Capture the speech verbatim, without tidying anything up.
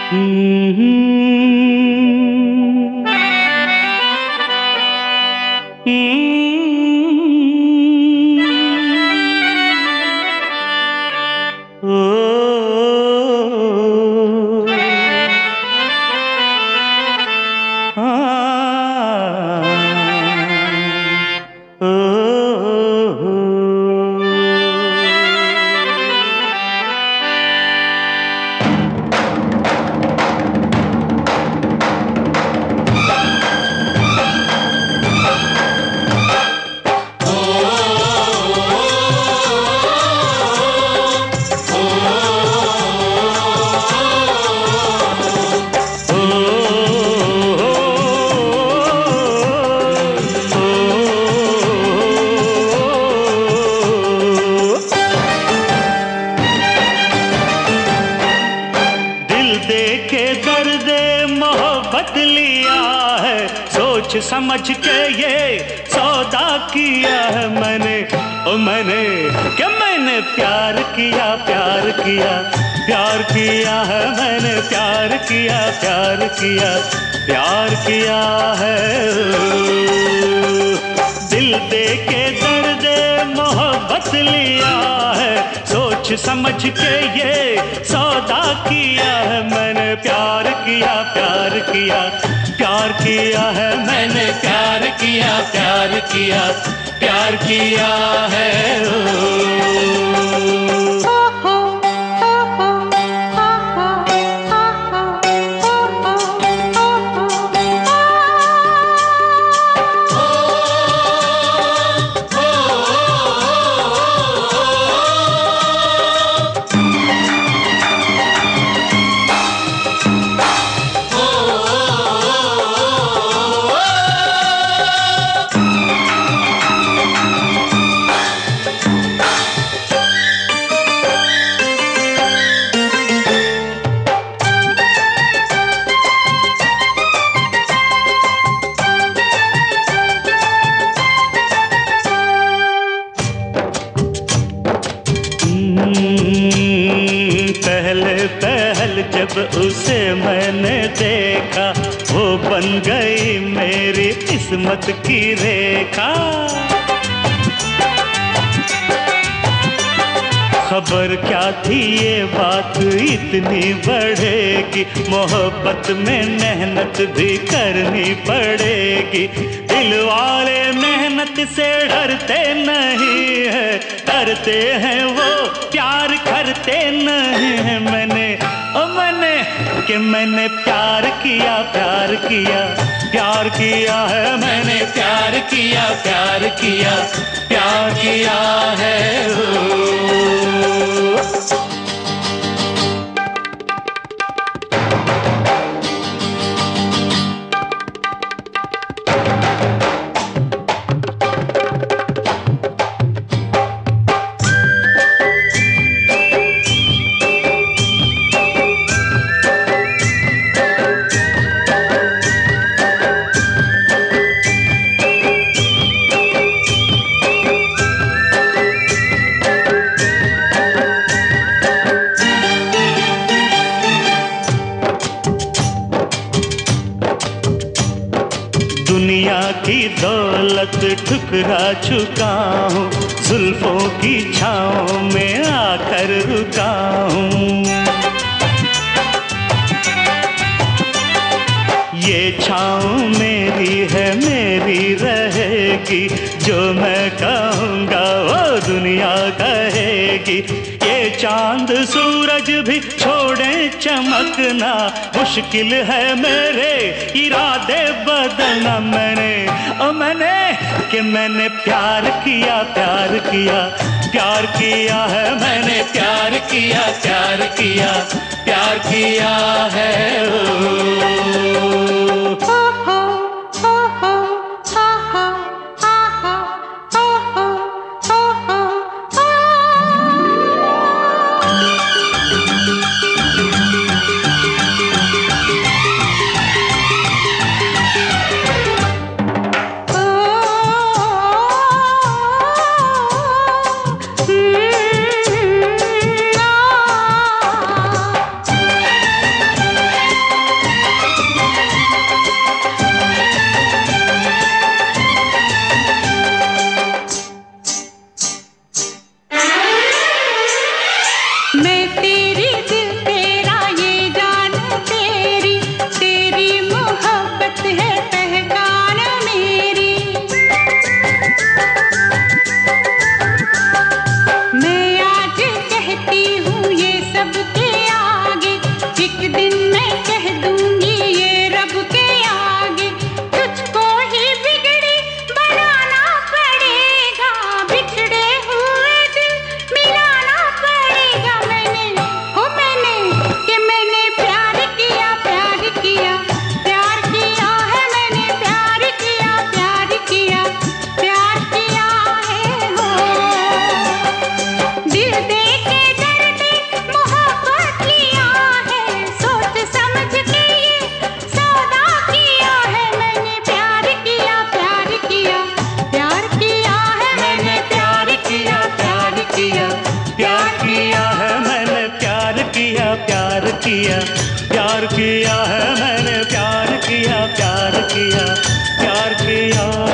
सोच समझ के ये सौदा किया है मैंने, ओ मैंने क्या मैंने प्यार किया प्यार किया प्यार किया है मैंने, प्यार किया प्यार किया प्यार किया है। दिल दे के दर्द मोहब्बत लिया है, सोच समझ के ये सौदा किया है मैंने, प्यार किया प्यार किया प्यार किया है मैंने, प्यार किया प्यार किया प्यार किया है। पहले पहल जब उसे मैंने देखा, वो बन गई मेरी किस्मत की रेखा। खबर क्या थी ये बात इतनी बढ़ेगी, मोहब्बत में मेहनत भी करनी पड़ेगी। दिल वाले मेहनत से डरते नहीं है, डरते हैं वो प्यार करते नहीं है। मैंने ओ मैंने कि मैंने प्यार किया प्यार किया प्यार किया है मैंने, प्यार किया प्यार किया प्यार किया है। दुनिया की दौलत ठुकरा चुका हूँ, जुल्फों की छाँव में आकर रुका हूँ। ये छाँव मेरी है मेरी रहेगी, जो मैं कहूँगा वो दुनिया कहेगी। ये चांद सूरज भी छोड़े चमकना, मुश्किल है मेरे इरादे बदलना। मैंने ओ मैंने कि मैंने प्यार किया प्यार किया प्यार किया है मैंने, प्यार किया प्यार किया प्यार किया है। किया, प्यार किया है मैंने, प्यार किया, प्यार किया, प्यार किया।